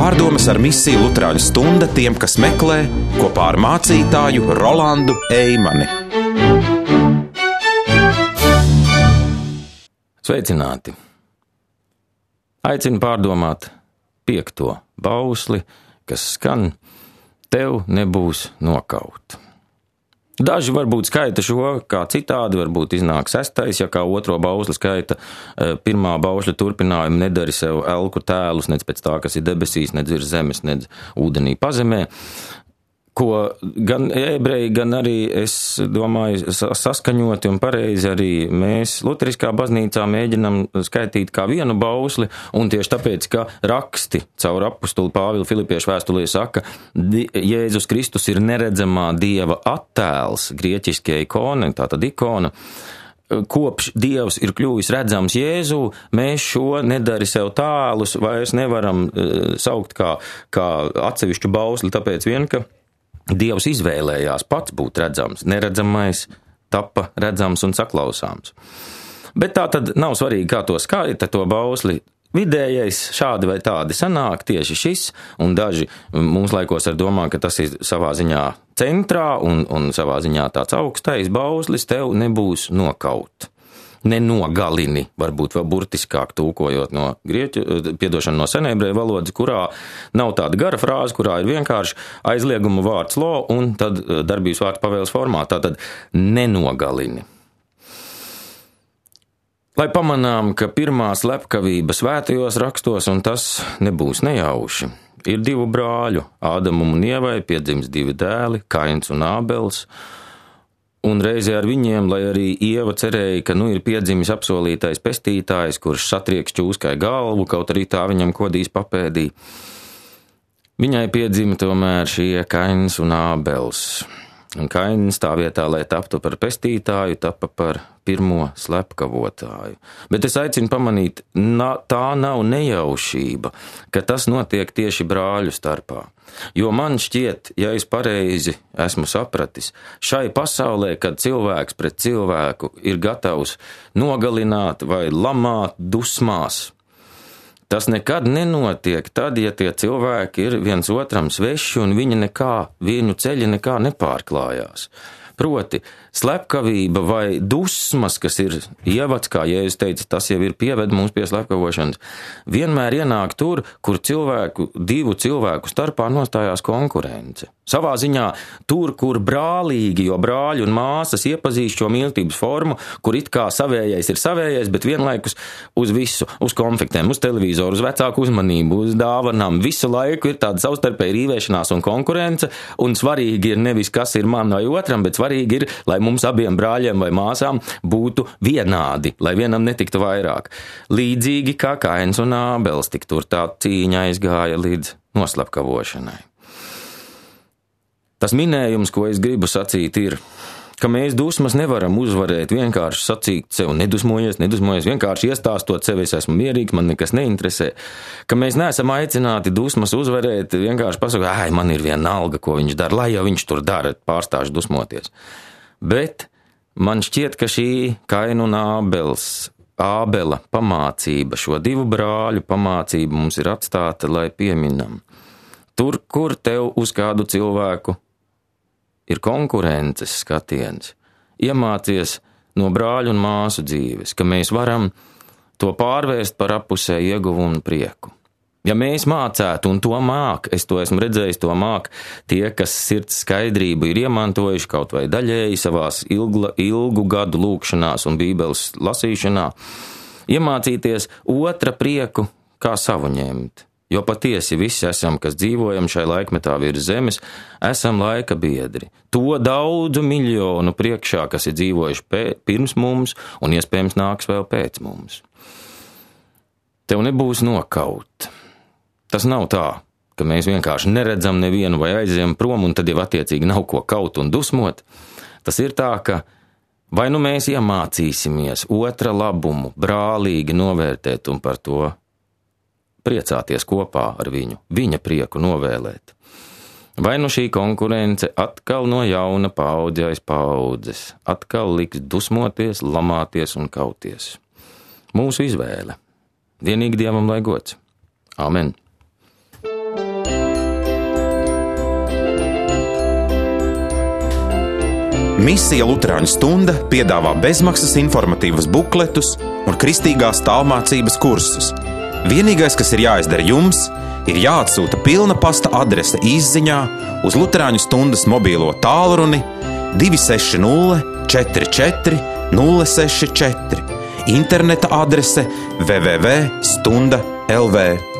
Pārdomas ar misiju Luterāņu stunda tiem, kas meklē, kopā ar mācītāju Rolandu Eimani. Sveicināti! Aicinu pārdomāt 5. bausli, kas skan: tev nebūs nokaut. Daži varbūt skaita šo kā citādi, varbūt iznāk 6, ja kā 2. bausli skaita 1. bausļa turpinājumu: nedari sev elku tēlus, nec pēc tā, kas ir debesīs, nec virs zemes, nec ūdenī pazemē. Ko gan ebreji, gan arī, es domāju, saskaņoti un pareizi arī mēs Luteriskā baznīcā mēģinam skaitīt kā vienu bausli, un tieši tāpēc, ka raksti caur apustuli Pāvila Filipiešu vēstulē saka, Jēzus Kristus ir neredzamā Dieva attēls, grieķiskie ikone, tātad ikona. Kopš Dievs ir kļuvis redzams Jēzū, mēs šo nedari sev tālus vairs nevaram saukt kā atsevišķu bausli, tāpēc vien, ka Dievs izvēlējās pats būt redzams, neredzamais tapa redzams un saklausāms. Bet tā tad nav svarīgi, kā to skaita, to bausli. Vidējais šādi vai tādi sanāk tieši šis, un daži mūsu laikos ar domā, ka tas ir savā ziņā centrā un savā ziņā tāds augstais bauslis, tev nebūs nokaut. Nenogalini, varbūt vēl burtiskāk tūkojot no no senebreju valodas, kurā nav tāda gara frāze, kurā ir vienkārši aizlieguma vārds lo un tad darbības vārds pavēles formā, tātad nenogalini. Lai pamanām, ka pirmā slepkavība svētajos rakstos, un tas nebūs nejauši, ir 2 brāļu, Ādamam un Ievai piedzims 2 dēli, Kains un Ābels, un reizē ar viņiem, lai arī Ieva cerēja, ka ir piedzimis apsolītais pestītājs, kurš satrieks čūskai galvu, kaut arī tā viņam kodīs papēdī. Viņai piedzima tomēr šie Kains un Ābels. Un Kains tā vietā, lai taptu par pestītāju, tapa par pirmo slepkavotāju. Bet es aicinu pamanīt, tā nav nejaušība, ka tas notiek tieši brāļu starpā. Jo man šķiet, ja es pareizi esmu sapratis, šai pasaulē, kad cilvēks pret cilvēku ir gatavs nogalināt vai lamāt dusmās, tas nekad nenotiek tad, ja tie cilvēki ir viens otram sveši un viņu ceļi nekā nepārklājās. Proti, slepkavība vai dusmas, kas ir ievads, kā Jēzus teica, tas jau ir pieved mums pie slepkavošanas, vienmēr ienāk tur, kur 2 cilvēku starpā nostājās konkurence. Savā ziņā tur, kur brālīgi, jo brāļi un māsas iepazīst šo mīlestības formu, kur it kā savējais ir savējais, bet vienlaikus uz visu, uz konfliktiem, uz televizoru, uz vecāku uzmanību, uz dāvanām, visu laiku ir tāda savstarpēja rīvēšanās un konkurence, un svarīgi ir nevis, kas ir man vai otram, bet svarīgi ir, lai mums abiem brāļiem vai māsām būtu vienādi, lai vienam netiktu vairāk. Līdzīgi kā Kains un Ābels, tik tur tā cīņa aizgāja līdz noslepkavošanai. Tas minējums, ko es gribu sacīt, ir, ka mēs dusmas nevaram uzvarēt vienkārši sacīt sev nedusmojies, vienkārši iestāstot sev, es esmu mierīgs, man nekas neinteresē, ka mēs neesam aicināti dusmas uzvarēt, vienkārši pasakot, man ir viena alga, ko viņš dara, lai jau viņš tur dara, pārstāšu dusmoties. Bet man šķiet, ka šī Kaina un Ābela pamācība, šo 2 brāļu pamācība mums ir atstāta, lai pieminam. Tur, kur tev uz kādu cilvēku ir konkurences skatiens, iemācies no brāļu un māsu dzīves, ka mēs varam to pārvērst par appusēju ieguvumu un prieku. Ja mēs mācētu, un to māk, es to esmu redzējis, to māk tie, kas sirds skaidrību ir iemantojuši kaut vai daļēji savās ilgu gadu lūkšanās un bībeles lasīšanā, iemācīties otra prieku kā savu ņemt. Jo patiesi visi esam, kas dzīvojam šai laikmetā virs zemes, esam laika biedri. To daudzu miljonu priekšā, kas ir dzīvojuši pirms mums un iespējams nāks vēl pēc mums. Tev nebūs nokaut. Tas nav tā, ka mēs vienkārši neredzam nevienu vai aizējam prom un tad jau attiecīgi nav ko kaut un dusmot. Tas ir tā, ka vai nu mēs iemācīsimies otra labumu brālīgi novērtēt un par to priecāties kopā ar viņu, viņa prieku novēlēt. Vai nu šī konkurence atkal no jauna paudze aiz paudzes, atkal liks dusmoties, lamāties un kauties. Mūsu izvēle. Vienīgi Dievam lai gods. Amen. Misija Luterāņu stunda piedāvā bezmaksas informatīvus bukletus un kristīgās tālmācības kursus. Vienīgais, kas ir jāizdara jums, ir jāatsūta pilna pasta adrese īsziņā uz Luterāņu stundas mobīlo tālruni 260 44 064, interneta adrese www.stunda.lv.